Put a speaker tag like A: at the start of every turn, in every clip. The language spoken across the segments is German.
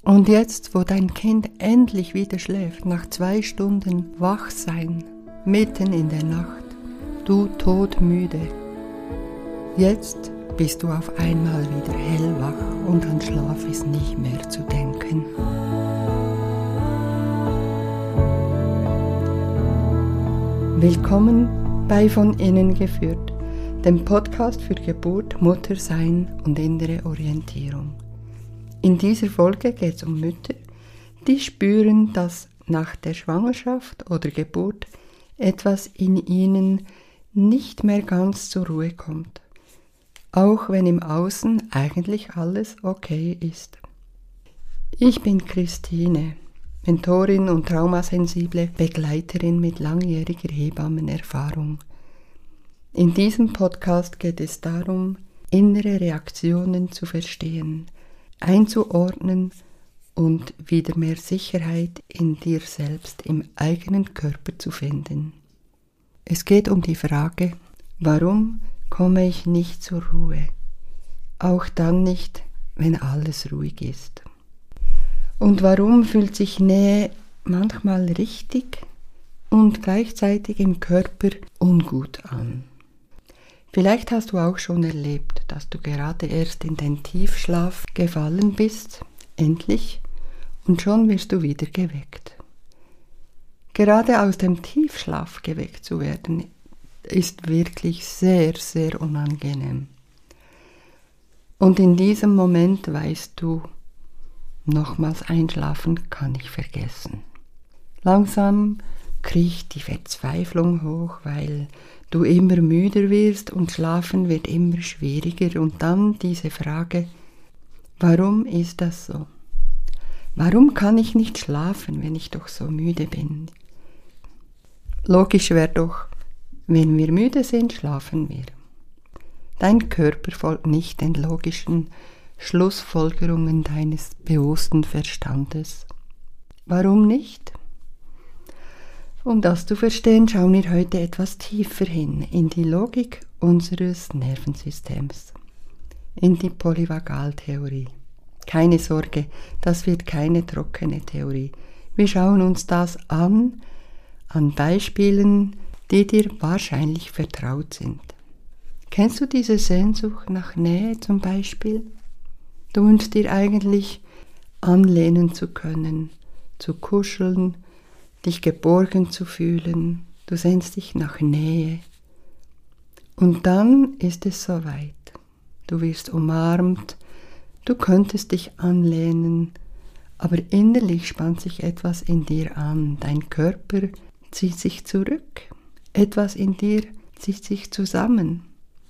A: Und jetzt, wo dein Kind endlich wieder schläft, nach 2 Stunden wach sein, mitten in der Nacht, du todmüde. Jetzt bist du auf einmal wieder hellwach und an Schlaf ist nicht mehr zu denken. Willkommen bei Von Innen geführt, dem Podcast für Geburt, Muttersein und innere Orientierung. In dieser Folge geht es um Mütter, die spüren, dass nach der Schwangerschaft oder Geburt etwas in ihnen nicht mehr ganz zur Ruhe kommt, auch wenn im Außen eigentlich alles okay ist. Ich bin Christine, Mentorin und traumasensible Begleiterin mit langjähriger Hebammenerfahrung. In diesem Podcast geht es darum, innere Reaktionen zu verstehen, einzuordnen und wieder mehr Sicherheit in dir selbst, im eigenen Körper zu finden. Es geht um die Frage, warum komme ich nicht zur Ruhe? Auch dann nicht, wenn alles ruhig ist. Und warum fühlt sich Nähe manchmal richtig und gleichzeitig im Körper ungut an? Vielleicht hast du auch schon erlebt, dass du gerade erst in den Tiefschlaf gefallen bist, endlich, und schon wirst du wieder geweckt. Gerade aus dem Tiefschlaf geweckt zu werden, ist wirklich sehr, sehr unangenehm. Und in diesem Moment weißt du, nochmals einschlafen kann ich vergessen. Langsam kriecht die Verzweiflung hoch, weil du immer müder wirst und Schlafen wird immer schwieriger. Und dann diese Frage, warum ist das so? Warum kann ich nicht schlafen, wenn ich doch so müde bin? Logisch wäre doch, wenn wir müde sind, schlafen wir. Dein Körper folgt nicht den logischen Schlussfolgerungen deines bewussten Verstandes. Warum nicht? Um das zu verstehen, schauen wir heute etwas tiefer hin in die Logik unseres Nervensystems, in die Polyvagaltheorie. Keine Sorge, das wird keine trockene Theorie. Wir schauen uns das an Beispielen, die dir wahrscheinlich vertraut sind. Kennst du diese Sehnsucht nach Nähe zum Beispiel? Du wünschst dir eigentlich anlehnen zu können, zu kuscheln, dich geborgen zu fühlen, du sehnst dich nach Nähe. Und dann ist es soweit. Du wirst umarmt, du könntest dich anlehnen, aber innerlich spannt sich etwas in dir an. Dein Körper zieht sich zurück, etwas in dir zieht sich zusammen.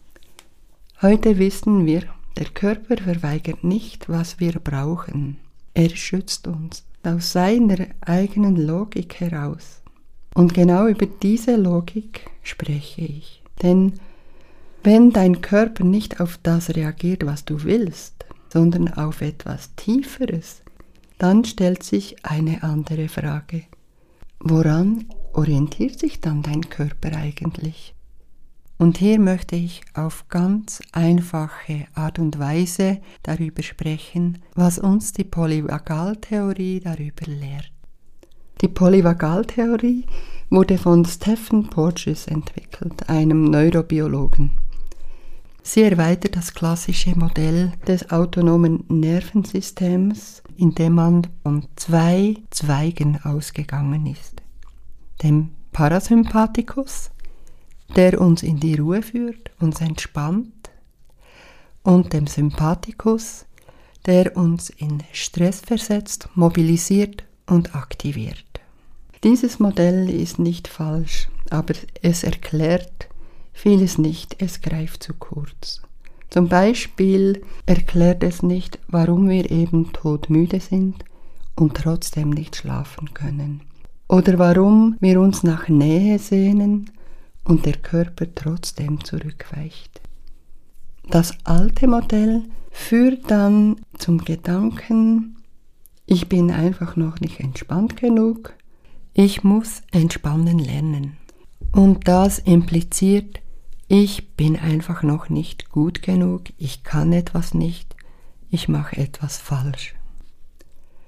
A: Heute wissen wir, der Körper verweigert nicht, was wir brauchen. Er schützt uns aus seiner eigenen Logik heraus. Und genau über diese Logik spreche ich. Denn wenn dein Körper nicht auf das reagiert, was du willst, sondern auf etwas Tieferes, dann stellt sich eine andere Frage. Woran orientiert sich dann dein Körper eigentlich? Und hier möchte ich auf ganz einfache Art und Weise darüber sprechen, was uns die Polyvagaltheorie darüber lehrt. Die Polyvagaltheorie wurde von Stephen Porges entwickelt, einem Neurobiologen. Sie erweitert das klassische Modell des autonomen Nervensystems, in dem man von 2 Zweigen ausgegangen ist. Dem Parasympathikus, der uns in die Ruhe führt, uns entspannt, und dem Sympathikus, der uns in Stress versetzt, mobilisiert und aktiviert. Dieses Modell ist nicht falsch, aber es erklärt vieles nicht, es greift zu kurz. Zum Beispiel erklärt es nicht, warum wir eben todmüde sind und trotzdem nicht schlafen können. Oder warum wir uns nach Nähe sehnen und der Körper trotzdem zurückweicht. Das alte Modell führt dann zum Gedanken, ich bin einfach noch nicht entspannt genug, ich muss entspannen lernen. Und das impliziert, ich bin einfach noch nicht gut genug, ich kann etwas nicht, ich mache etwas falsch.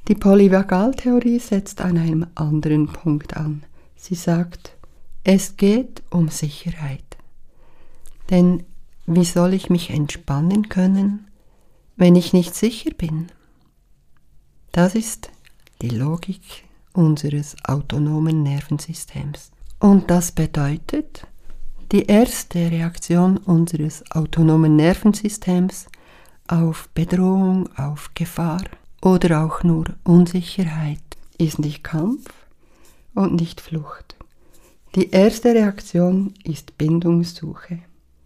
A: Die Polyvagaltheorie setzt an einem anderen Punkt an. Sie sagt, es geht um Sicherheit. Denn wie soll ich mich entspannen können, wenn ich nicht sicher bin? Das ist die Logik unseres autonomen Nervensystems. Und das bedeutet, die erste Reaktion unseres autonomen Nervensystems auf Bedrohung, auf Gefahr oder auch nur Unsicherheit ist nicht Kampf und nicht Flucht. Die erste Reaktion ist Bindungssuche.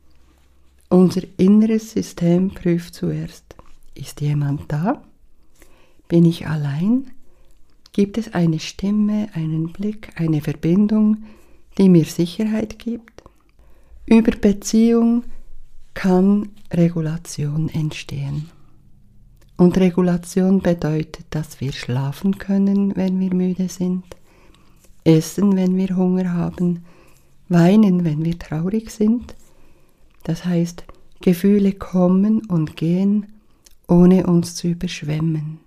A: Unser inneres System prüft zuerst, ist jemand da? Bin ich allein? Gibt es eine Stimme, einen Blick, eine Verbindung, die mir Sicherheit gibt? Über Beziehung kann Regulation entstehen. Und Regulation bedeutet, dass wir schlafen können, wenn wir müde sind, essen, wenn wir Hunger haben, weinen, wenn wir traurig sind. Das heißt, Gefühle kommen und gehen, ohne uns zu überschwemmen.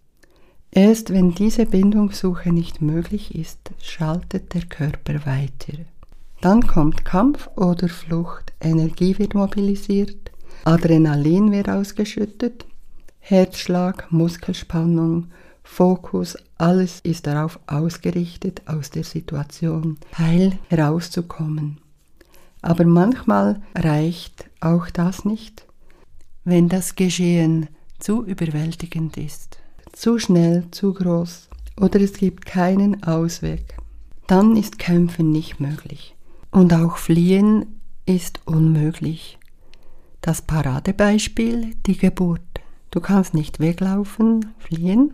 A: Erst wenn diese Bindungssuche nicht möglich ist, schaltet der Körper weiter. Dann kommt Kampf oder Flucht, Energie wird mobilisiert, Adrenalin wird ausgeschüttet, Herzschlag, Muskelspannung, Fokus, alles ist darauf ausgerichtet, aus der Situation heil herauszukommen. Aber manchmal reicht auch das nicht, wenn das Geschehen zu überwältigend ist, zu schnell, zu groß oder es gibt keinen Ausweg. Dann ist Kämpfen nicht möglich und auch Fliehen ist unmöglich. Das Paradebeispiel, die Geburt. Du kannst nicht weglaufen, fliehen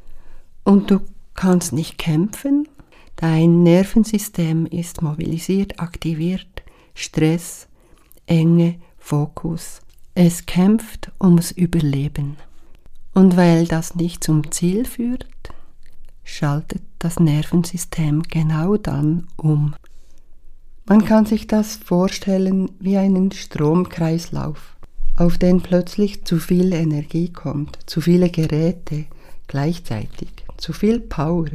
A: und du kannst nicht kämpfen. Dein Nervensystem ist mobilisiert, aktiviert, Stress, Enge, Fokus. Es kämpft ums Überleben. Und weil das nicht zum Ziel führt, schaltet das Nervensystem genau dann um. Man kann sich das vorstellen wie einen Stromkreislauf, auf den plötzlich zu viel Energie kommt, zu viele Geräte gleichzeitig, zu viel Power.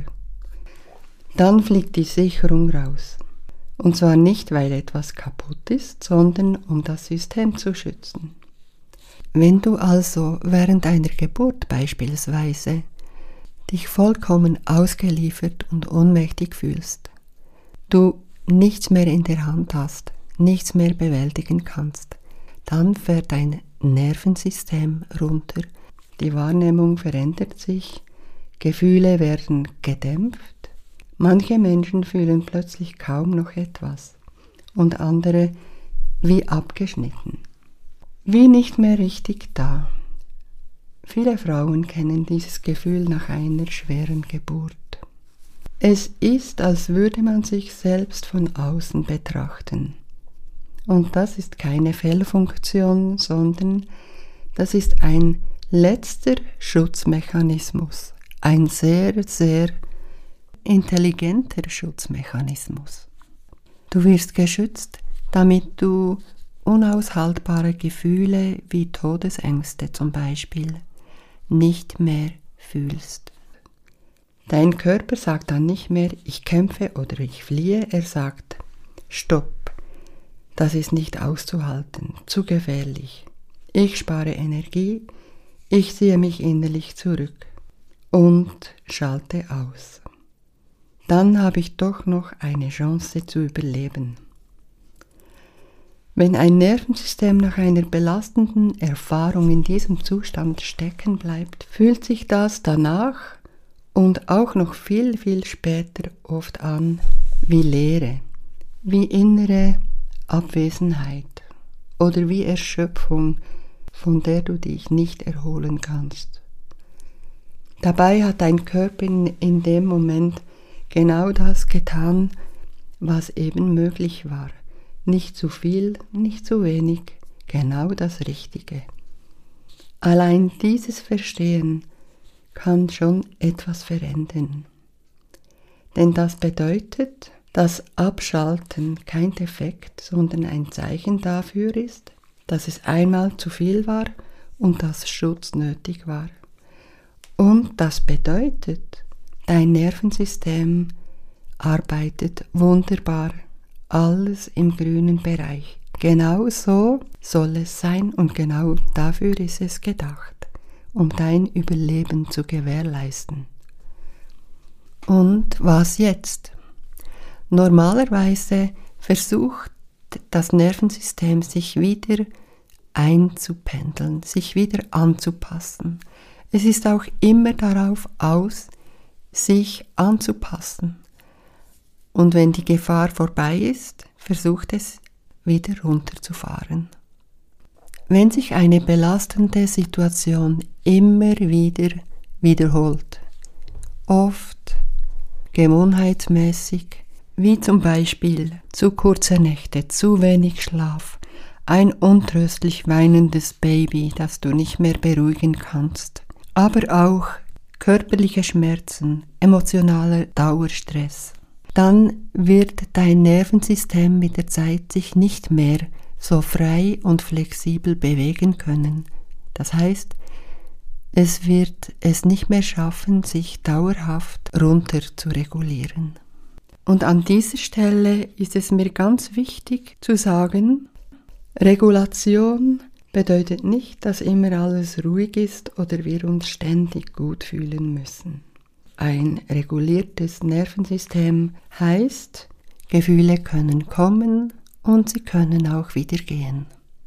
A: Dann fliegt die Sicherung raus. Und zwar nicht, weil etwas kaputt ist, sondern um das System zu schützen. Wenn du also während einer Geburt beispielsweise dich vollkommen ausgeliefert und ohnmächtig fühlst, du nichts mehr in der Hand hast, nichts mehr bewältigen kannst, dann fährt dein Nervensystem runter, die Wahrnehmung verändert sich, Gefühle werden gedämpft, manche Menschen fühlen plötzlich kaum noch etwas und andere wie abgeschnitten, wie nicht mehr richtig da. Viele Frauen kennen dieses Gefühl nach einer schweren Geburt. Es ist, als würde man sich selbst von außen betrachten. Und das ist keine Fehlfunktion, sondern das ist ein letzter Schutzmechanismus. Ein sehr, sehr intelligenter Schutzmechanismus. Du wirst geschützt, damit du unaushaltbare Gefühle wie Todesängste zum Beispiel nicht mehr fühlst. Dein Körper sagt dann nicht mehr, ich kämpfe oder ich fliehe, er sagt, stopp, das ist nicht auszuhalten, zu gefährlich. Ich spare Energie, ich ziehe mich innerlich zurück und schalte aus. Dann habe ich doch noch eine Chance zu überleben. Wenn ein Nervensystem nach einer belastenden Erfahrung in diesem Zustand stecken bleibt, fühlt sich das danach und auch noch viel, viel später oft an wie Leere, wie innere Abwesenheit oder wie Erschöpfung, von der du dich nicht erholen kannst. Dabei hat dein Körper in dem Moment genau das getan, was eben möglich war. Nicht zu viel, nicht zu wenig, genau das Richtige. Allein dieses Verstehen kann schon etwas verändern. Denn das bedeutet, dass Abschalten kein Defekt, sondern ein Zeichen dafür ist, dass es einmal zu viel war und dass Schutz nötig war. Und das bedeutet, dein Nervensystem arbeitet wunderbar, alles im grünen Bereich. Genau so soll es sein und genau dafür ist es gedacht, um dein Überleben zu gewährleisten. Und was jetzt? Normalerweise versucht das Nervensystem sich wieder einzupendeln, sich wieder anzupassen. Es ist auch immer darauf aus, sich anzupassen. Und wenn die Gefahr vorbei ist, versucht es wieder runterzufahren. Wenn sich eine belastende Situation immer wieder wiederholt, oft gewohnheitsmäßig, wie zum Beispiel zu kurze Nächte, zu wenig Schlaf, ein untröstlich weinendes Baby, das du nicht mehr beruhigen kannst, aber auch körperliche Schmerzen, emotionaler Dauerstress, dann wird dein Nervensystem mit der Zeit sich nicht mehr so frei und flexibel bewegen können. Das heißt, es wird es nicht mehr schaffen, sich dauerhaft runter zu regulieren. Und an dieser Stelle ist es mir ganz wichtig zu sagen, Regulation bedeutet nicht, dass immer alles ruhig ist oder wir uns ständig gut fühlen müssen. Ein reguliertes Nervensystem heißt, Gefühle können kommen und sie können auch wieder gehen.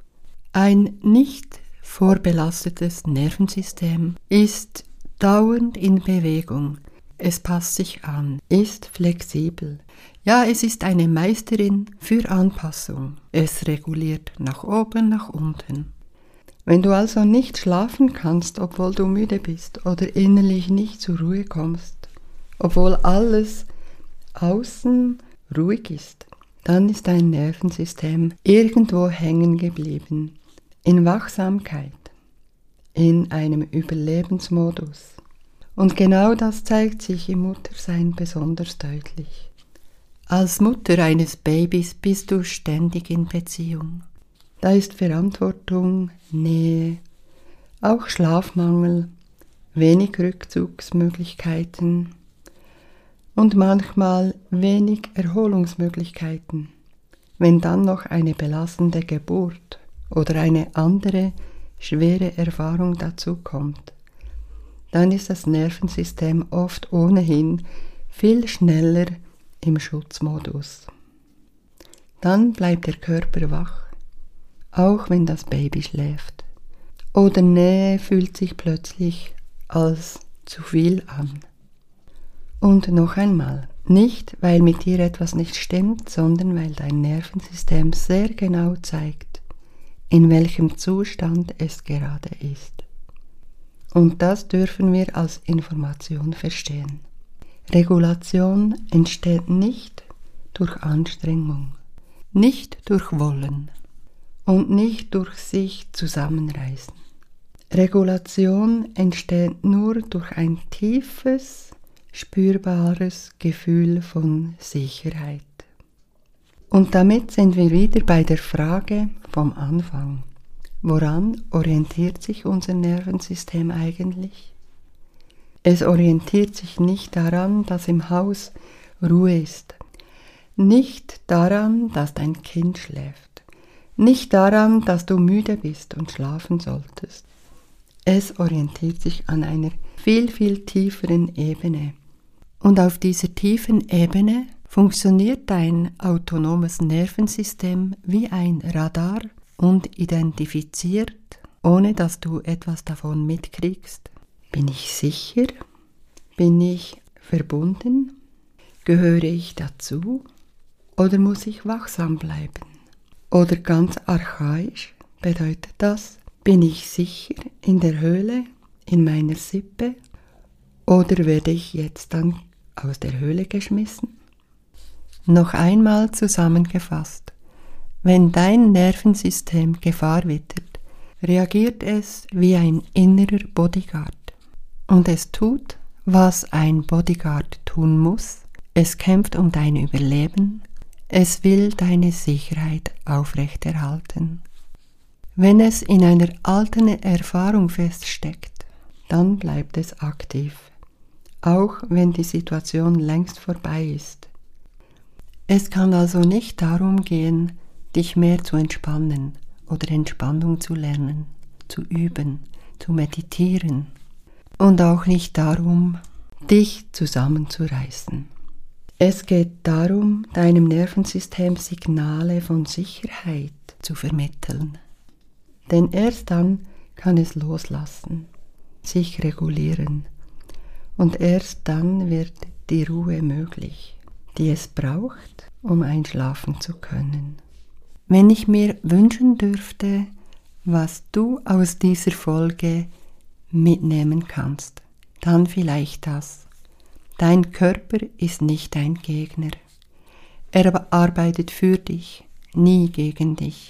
A: Ein nicht vorbelastetes Nervensystem ist dauernd in Bewegung. Es passt sich an, ist flexibel. Ja, es ist eine Meisterin für Anpassung. Es reguliert nach oben, nach unten. Wenn du also nicht schlafen kannst, obwohl du müde bist oder innerlich nicht zur Ruhe kommst, obwohl alles außen ruhig ist, dann ist dein Nervensystem irgendwo hängen geblieben, in Wachsamkeit, in einem Überlebensmodus. Und genau das zeigt sich im Muttersein besonders deutlich. Als Mutter eines Babys bist du ständig in Beziehung. Da ist Verantwortung, Nähe, auch Schlafmangel, wenig Rückzugsmöglichkeiten und manchmal wenig Erholungsmöglichkeiten. Wenn dann noch eine belastende Geburt oder eine andere schwere Erfahrung dazukommt, dann ist das Nervensystem oft ohnehin viel schneller im Schutzmodus. Dann bleibt der Körper wach, auch wenn das Baby schläft. Oder Nähe fühlt sich plötzlich als zu viel an. Und noch einmal, nicht weil mit dir etwas nicht stimmt, sondern weil dein Nervensystem sehr genau zeigt, in welchem Zustand es gerade ist. Und das dürfen wir als Information verstehen. Regulation entsteht nicht durch Anstrengung, nicht durch Wollen und nicht durch sich zusammenreißen. Regulation entsteht nur durch ein tiefes, spürbares Gefühl von Sicherheit. Und damit sind wir wieder bei der Frage vom Anfang. Woran orientiert sich unser Nervensystem eigentlich? Es orientiert sich nicht daran, dass im Haus Ruhe ist, nicht daran, dass dein Kind schläft, nicht daran, dass du müde bist und schlafen solltest. Es orientiert sich an einer viel, viel tieferen Ebene. Und auf dieser tiefen Ebene funktioniert dein autonomes Nervensystem wie ein Radar und identifiziert, ohne dass du etwas davon mitkriegst. Bin ich sicher? Bin ich verbunden? Gehöre ich dazu? Oder muss ich wachsam bleiben? Oder ganz archaisch bedeutet das, bin ich sicher in der Höhle, in meiner Sippe? Oder werde ich jetzt dann aus der Höhle geschmissen? Noch einmal zusammengefasst. Wenn dein Nervensystem Gefahr wittert, reagiert es wie ein innerer Bodyguard. Und es tut, was ein Bodyguard tun muss. Es kämpft um dein Überleben. Es will deine Sicherheit aufrechterhalten. Wenn es in einer alten Erfahrung feststeckt, dann bleibt es aktiv, auch wenn die Situation längst vorbei ist. Es kann also nicht darum gehen, dich mehr zu entspannen oder Entspannung zu lernen, zu üben, zu meditieren und auch nicht darum, dich zusammenzureißen. Es geht darum, deinem Nervensystem Signale von Sicherheit zu vermitteln. Denn erst dann kann es loslassen, sich regulieren und erst dann wird die Ruhe möglich, die es braucht, um einschlafen zu können. Wenn ich mir wünschen dürfte, was du aus dieser Folge mitnehmen kannst, dann vielleicht das. Dein Körper ist nicht dein Gegner. Er arbeitet für dich, nie gegen dich.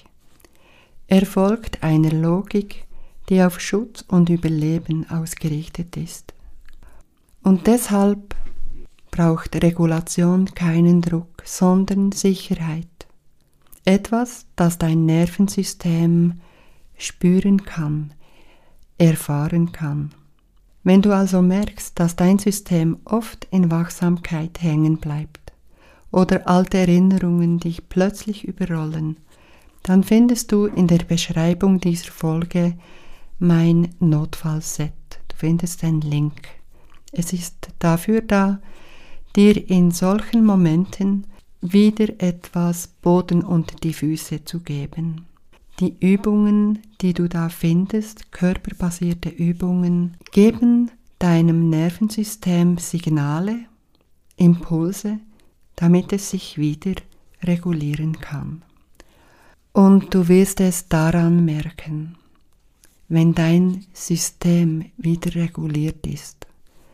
A: Er folgt einer Logik, die auf Schutz und Überleben ausgerichtet ist. Und deshalb braucht Regulation keinen Druck, sondern Sicherheit. Etwas, das dein Nervensystem spüren kann, erfahren kann. Wenn du also merkst, dass dein System oft in Wachsamkeit hängen bleibt oder alte Erinnerungen dich plötzlich überrollen, dann findest du in der Beschreibung dieser Folge mein Notfallset. Du findest den Link. Es ist dafür da, dir in solchen Momenten wieder etwas Boden unter die Füße zu geben. Die Übungen, die du da findest, körperbasierte Übungen, geben deinem Nervensystem Signale, Impulse, damit es sich wieder regulieren kann. Und du wirst es daran merken, wenn dein System wieder reguliert ist,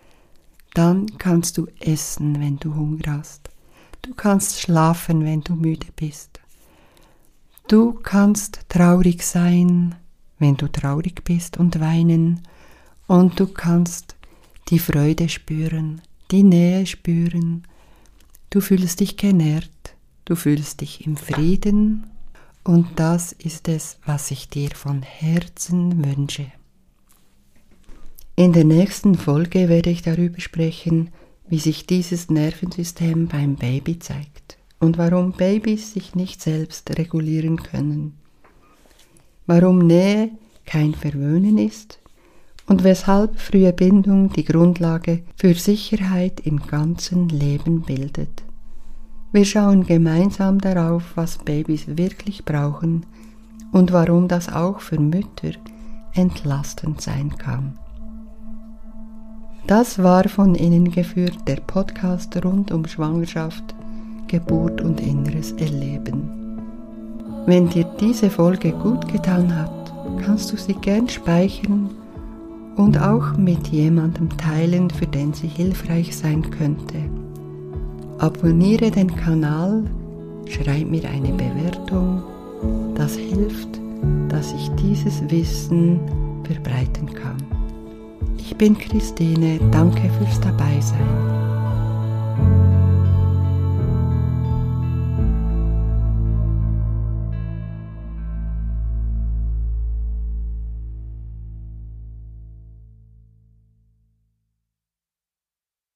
A: dann kannst du essen, wenn du Hunger hast. Du kannst schlafen, wenn du müde bist. Du kannst traurig sein, wenn du traurig bist und weinen. Und du kannst die Freude spüren, die Nähe spüren. Du fühlst dich genährt, du fühlst dich im Frieden. Und das ist es, was ich dir von Herzen wünsche. In der nächsten Folge werde ich darüber sprechen, wie sich dieses Nervensystem beim Baby zeigt und warum Babys sich nicht selbst regulieren können, warum Nähe kein Verwöhnen ist und weshalb frühe Bindung die Grundlage für Sicherheit im ganzen Leben bildet. Wir schauen gemeinsam darauf, was Babys wirklich brauchen und warum das auch für Mütter entlastend sein kann. Das war von Innen geführt, der Podcast rund um Schwangerschaft, Geburt und inneres Erleben. Wenn dir diese Folge gut getan hat, kannst du sie gern speichern und auch mit jemandem teilen, für den sie hilfreich sein könnte. Abonniere den Kanal, schreib mir eine Bewertung, das hilft, dass ich dieses Wissen verbreiten kann. Ich bin Christine, danke fürs Dabeisein.